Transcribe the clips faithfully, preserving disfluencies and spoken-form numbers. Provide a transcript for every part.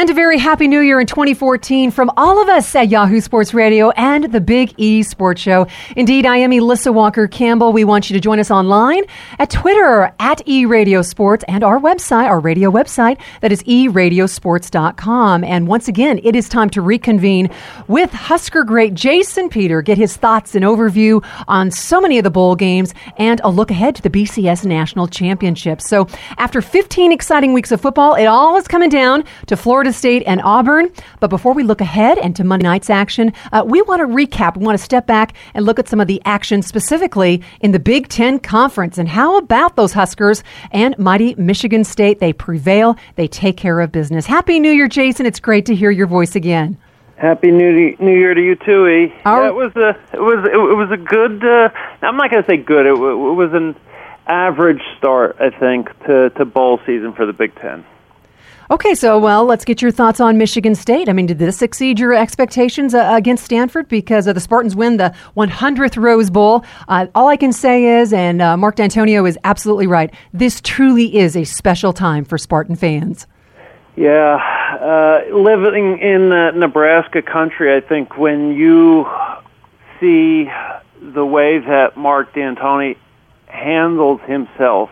And a very happy new year in twenty fourteen from all of us at Yahoo Sports Radio and the Big E Sports Show. Indeed, I am Elissa Walker-Campbell. We want you to join us online at Twitter, at eRadioSports, and our website, our radio website, that is e radio sports dot com. And once again, it is time to reconvene with Husker great Jason Peter, get his thoughts and overview on so many of the bowl games, and a look ahead to the B C S National Championship. So after fifteen exciting weeks of football, it all is coming down to Florida State and Auburn. But before we look ahead and to Monday night's action, uh, we want to recap. We want to step back and look at some of the action specifically in the Big Ten Conference. And how about those Huskers and mighty Michigan State? They prevail. They take care of business. Happy New Year, Jason. It's great to hear your voice again. Happy New New Year to you too, E. Yeah, it was a it was it was a good. Uh, I'm not going to say good. It, it was an average start, I think, to, to bowl season for the Big Ten. Okay, so, well, let's get your thoughts on Michigan State. I mean, did this exceed your expectations uh, against Stanford? Because uh, the Spartans win the one hundredth Rose Bowl. Uh, all I can say is, and uh, Mark D'Antonio is absolutely right, this truly is a special time for Spartan fans. Yeah, uh, living in uh, Nebraska country, I think when you see the way that Mark D'Antoni handles himself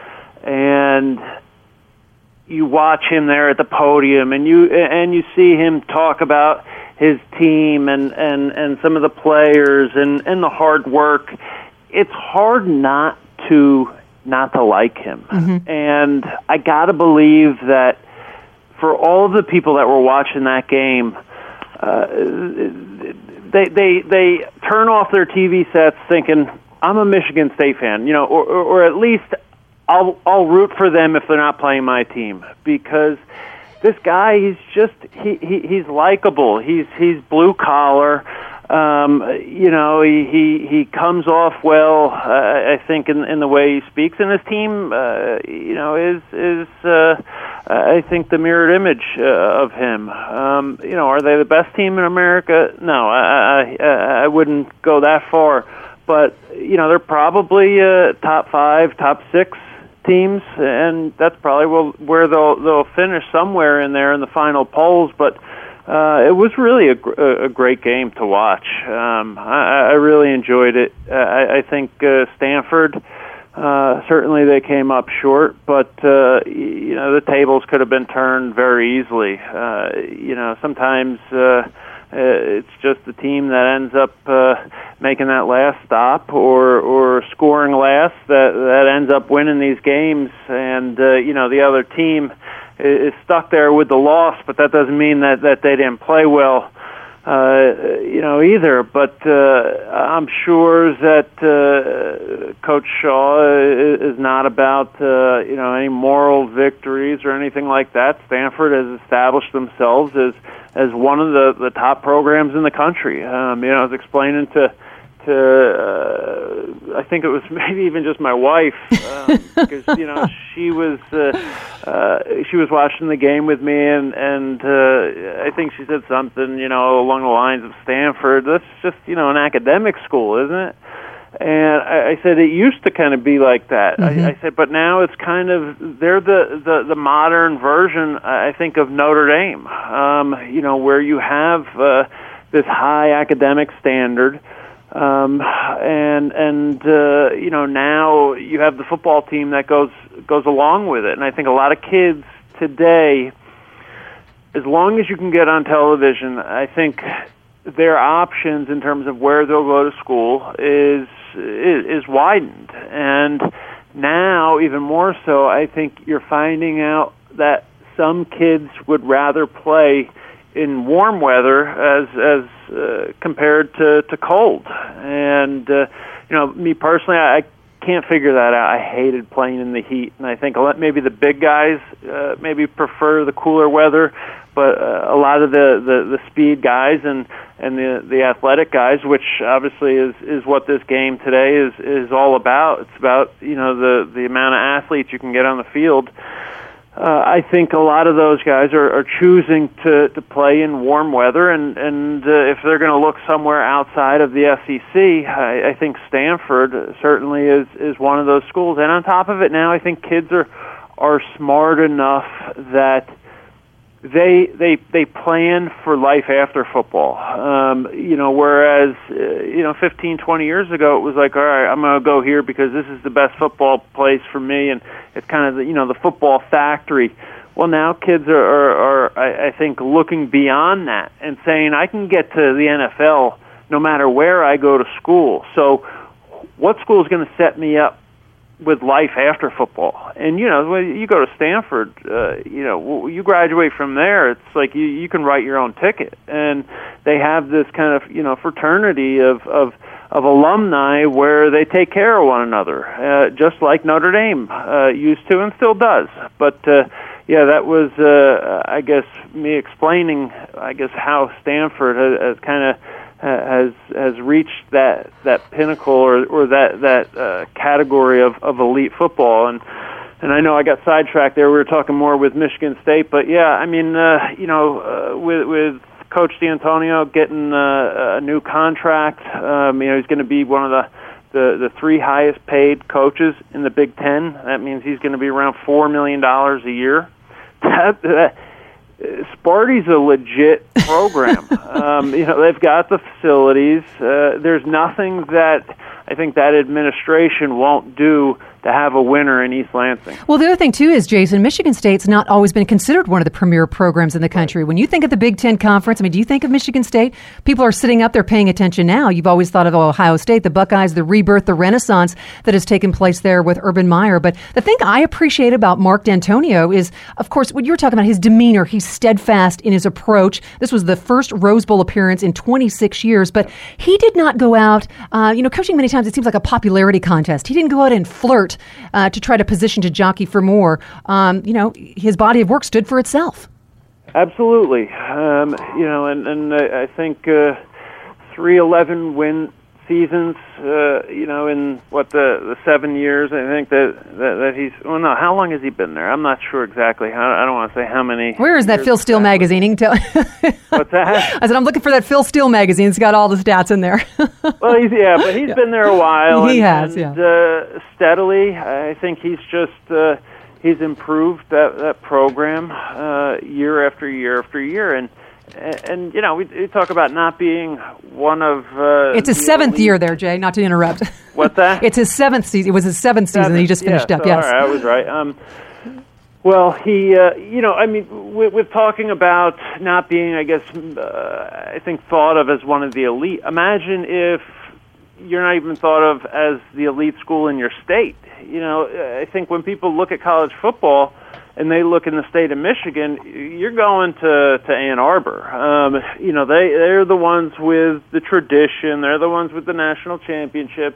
and you watch him there at the podium, and you and you see him talk about his team and, and, and some of the players and, and the hard work. It's hard not to not to like him. Mm-hmm. And I gotta believe that for all of the people that were watching that game, uh, they they they turn off their T V sets thinking, I'm a Michigan State fan, you know, or or, or at least I'll I'll root for them if they're not playing my team, because this guy, he's just he, he he's likable. He's he's blue collar. Um, you know, he, he he comes off well. Uh, I think in in the way he speaks, and his team, uh, you know, is is uh, I think the mirrored image uh, of him. Um, you know, are they the best team in America? No, I I, I wouldn't go that far. But you know, they're probably uh, top five, top six teams, and that's probably where they'll they'll finish somewhere in there in the final polls. But uh, it was really a, a great game to watch. Um, I, I really enjoyed it. I, I think uh, Stanford, uh, certainly they came up short, but uh, you know, the tables could have been turned very easily. Uh, you know, sometimes uh, it's just the team that ends up uh, making that last stop or or scoring last that that ends up winning these games, and uh, you know, the other team is stuck there with the loss, but that doesn't mean that, that they didn't play well, uh, you know, either. But uh, I'm sure that uh, Coach Shaw is not about uh, you know, any moral victories or anything like that. Stanford has established themselves as as one of the, the top programs in the country. Um, you know, I was explaining to to uh, I think it was maybe even just my wife, um, because you know, she was uh, uh, she was watching the game with me, and and uh, I think she said something, you know, along the lines of Stanford. That's just, you know, an academic school, isn't it? And I, I said it used to kind of be like that. Mm-hmm. I, I said, but now it's kind of, they're the, the, the modern version, I think, of Notre Dame. Um, you know, where you have uh, this high academic standard. Um, and, and, uh, you know, now you have the football team that goes, goes along with it. And I think a lot of kids today, as long as you can get on television, I think their options in terms of where they'll go to school is, is, is widened. And now, even more so, I think you're finding out that some kids would rather play in warm weather as as uh, compared to, to cold. And, uh, you know, me personally, I can't figure that out. I hated playing in the heat, and I think maybe the big guys uh, maybe prefer the cooler weather, but uh, a lot of the, the, the speed guys and, and the the athletic guys, which obviously is, is what this game today is, is all about. It's about, you know, the, the amount of athletes you can get on the field. Uh, I think a lot of those guys are, are choosing to, to play in warm weather, and, and uh, if they're going to look somewhere outside of the S E C, I, I think Stanford certainly is, is one of those schools. And on top of it now, I think kids are are smart enough that they they they plan for life after football. Um, you know, whereas uh, you know, fifteen, twenty years ago, it was like, all right, I'm going to go here because this is the best football place for me, and it's kind of the, you know, the football factory. Well, now kids are, are, are I, I think, looking beyond that and saying, I can get to the N F L no matter where I go to school. So what school is going to set me up with life after football? And, you know, when you go to Stanford, uh, you know, you graduate from there, it's like you, you can write your own ticket. And they have this kind of, you know, fraternity of, of, of alumni where they take care of one another, uh, just like Notre Dame uh, used to and still does. But, uh, yeah, that was, uh, I guess, me explaining, I guess, how Stanford has, has kind of has has reached that that pinnacle or or that that uh, category of, of elite football. And and I know I got sidetracked there. We were talking more with Michigan State, but yeah, I mean, uh, you know, uh, with with Coach D'Antonio getting uh, a new contract, um, you know, he's going to be one of the The, the three highest paid coaches in the Big Ten. That means he's going to be around four million dollars a year. That, that, Sparty's a legit program. um, you know, they've got the facilities. Uh, there's nothing that I think that administration won't do to have a winner in East Lansing. Well, the other thing, too, is, Jason, Michigan State's not always been considered one of the premier programs in the country. When you think of the Big Ten Conference, I mean, do you think of Michigan State? People are sitting up there paying attention now. You've always thought of Ohio State, the Buckeyes, the rebirth, the renaissance that has taken place there with Urban Meyer. But the thing I appreciate about Mark D'Antonio is, of course, what you were talking about, his demeanor. He's steadfast in his approach. This was the first Rose Bowl appearance in twenty-six years, but he did not go out, uh, you know, coaching many times, it seems like a popularity contest. He didn't go out and flirt Uh, to try to position to jockey for more. Um, you know, his body of work stood for itself. Absolutely. Um, you know, and, and I think uh, three eleven win seasons, uh, you know, in what, the, the seven years, I think that, that, that he's, well, no, how long has he been there? I'm not sure exactly. How, I don't want to say how many. Where is that Phil Steele exactly. magazine? You can tell. What's that? I said, I'm looking for that Phil Steele magazine. It's got all the stats in there. Well, he's, yeah, but he's yeah. been there a while. He and, has, and, yeah. Uh, steadily, I think he's just, uh, he's improved that, that program uh, year after year after year. And, And, and, you know, we, we talk about not being one of... Uh, it's his seventh elite. year there, Jay, not to interrupt. What's that? It's his seventh season. It was his seventh season seventh, that he just finished yeah, up, so, yes. All right, I was right. Um, well, he, uh, you know, I mean, with, with talking about not being, I guess, uh, I think, thought of as one of the elite, imagine if you're not even thought of as the elite school in your state. You know, I think when people look at college football and they look in the state of Michigan, you're going to, to Ann Arbor. Um, you know, they, they're the ones with the tradition. They're the ones with the national championships.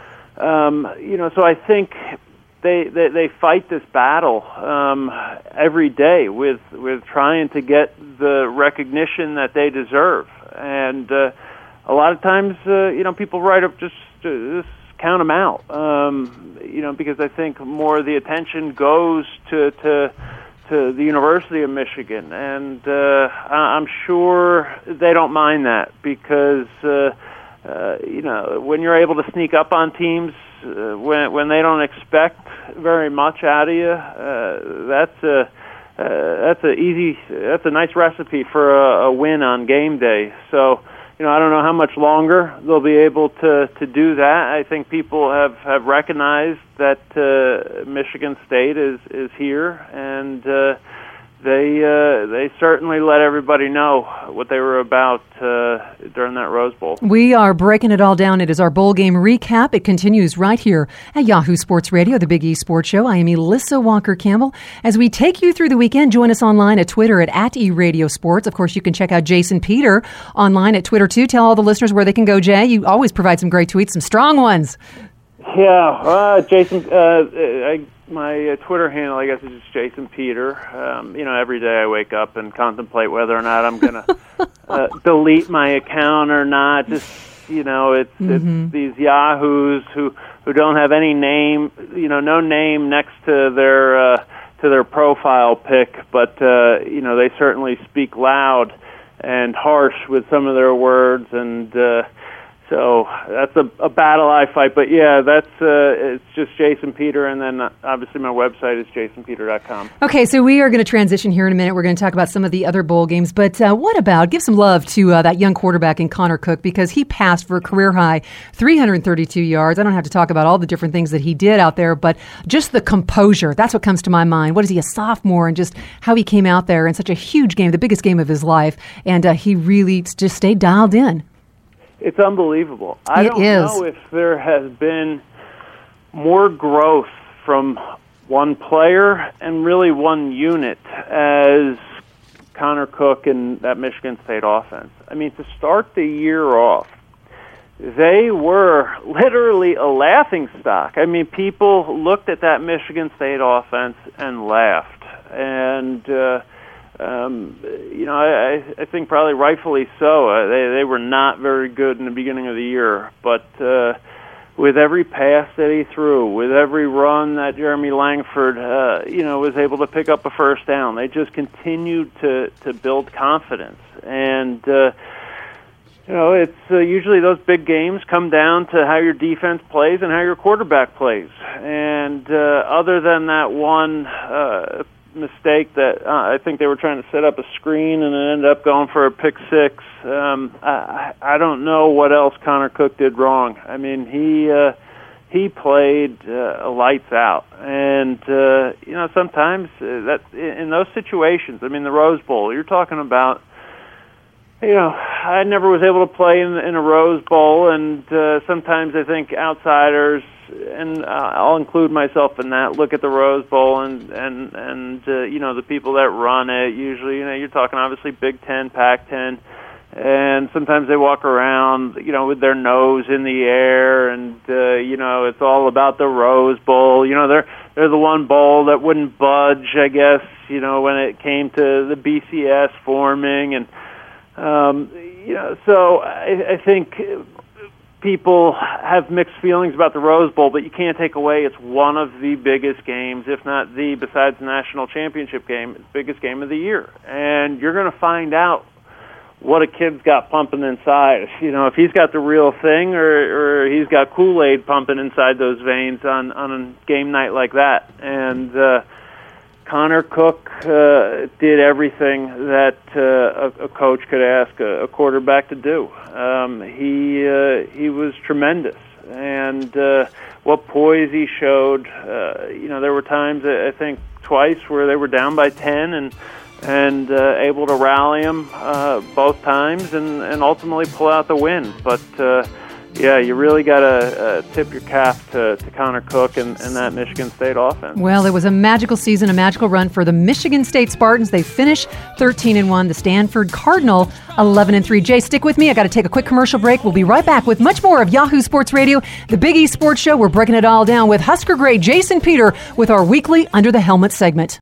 Um, you know, so I think they, they, they fight this battle um, every day with, with trying to get the recognition that they deserve. And uh, a lot of times, uh, you know, people write up just, just count them out, um, you know, because I think more of the attention goes to to, to the University of Michigan, and uh, I'm sure they don't mind that because, uh, uh, you know, when you're able to sneak up on teams uh, when when they don't expect very much out of you, uh, that's a uh, that's a easy that's a nice recipe for a, a win on game day. So. You know, I don't know how much longer they'll be able to, to do that. I think people have, have recognized that uh, Michigan State is, is here, and uh, they uh, they certainly let everybody know what they were about uh, during that Rose Bowl. We are breaking it all down. It is our bowl game recap. It continues right here at Yahoo Sports Radio, the Big E Sports Show. I am Elissa Walker-Campbell. As we take you through the weekend, join us online at Twitter at, at eRadioSports. Of course, you can check out Jason Peter online at Twitter, too. Tell all the listeners where they can go, Jay. You always provide some great tweets, some strong ones. Yeah, uh, Jason, uh, I, my uh, Twitter handle, I guess, is just Jason Peter. Um, you know, every day I wake up and contemplate whether or not I'm going to uh, delete my account or not. Just, you know, it's, mm-hmm. it's these yahoos who, who don't have any name, you know, no name next to their uh, to their profile pic, but, uh, you know, they certainly speak loud and harsh with some of their words, and uh, So that's a, a battle I fight. But, yeah, that's uh, it's just Jason Peter, and then obviously my website is jason peter dot com. Okay, so we are going to transition here in a minute. We're going to talk about some of the other bowl games. But uh, what about, give some love to uh, that young quarterback in Connor Cook, because he passed for a career-high three hundred thirty-two yards. I don't have to talk about all the different things that he did out there, but just the composure, that's what comes to my mind. What is he, a sophomore, and just how he came out there in such a huge game, the biggest game of his life, and uh, he really just stayed dialed in. It's unbelievable. I it don't is. know if there has been more growth from one player and really one unit as Connor Cook and that Michigan State offense. I mean, to start the year off, they were literally a laughingstock. I mean, people looked at that Michigan State offense and laughed. And, uh, Um, you know, I, I think probably rightfully so. Uh, they they were not very good in the beginning of the year, but uh, with every pass that he threw, with every run that Jeremy Langford, uh, you know, was able to pick up a first down, they just continued to to build confidence. And uh, you know, it's uh, usually those big games come down to how your defense plays and how your quarterback plays. And uh, other than that one Uh, mistake that uh, I think they were trying to set up a screen and it ended up going for a pick six. Um, I, I don't know what else Connor Cook did wrong. I mean, he uh, he played uh, lights out, and uh, you know sometimes uh, that in those situations. I mean, the Rose Bowl. You're talking about. You know, I never was able to play in, in a Rose Bowl, and uh, sometimes I think outsiders, and uh, I'll include myself in that, look at the Rose Bowl and, and, and uh, you know, the people that run it, usually, you know, you're talking obviously Big Ten, Pac ten, and sometimes they walk around, you know, with their nose in the air, and, uh, you know, it's all about the Rose Bowl. You know, they're, they're the one bowl that wouldn't budge, I guess, you know, when it came to the B C S forming, and Um, you know, so I, I think people have mixed feelings about the Rose Bowl, but you can't take away it's one of the biggest games, if not the, besides the national championship game, biggest game of the year. And you're going to find out what a kid's got pumping inside. You know, if he's got the real thing or, or he's got Kool-Aid pumping inside those veins on, on a game night like that. And, uh, Connor Cook uh, did everything that uh, a, a coach could ask a, a quarterback to do. Um, he uh, he was tremendous, and uh, what poise he showed. Uh, you know, there were times I think twice where they were down by ten, and and uh, able to rally them uh, both times, and, and ultimately pull out the win. But uh, yeah, you really got to uh, tip your cap to, to Connor Cook and, and that Michigan State offense. Well, it was a magical season, a magical run for the Michigan State Spartans. They finished thirteen and one. The Stanford Cardinal eleven and three. Jay, stick with me. I got to take a quick commercial break. We'll be right back with much more of Yahoo Sports Radio, the Big East Sports Show. We're breaking it all down with Husker great Jason Peter with our weekly Under the Helmet segment.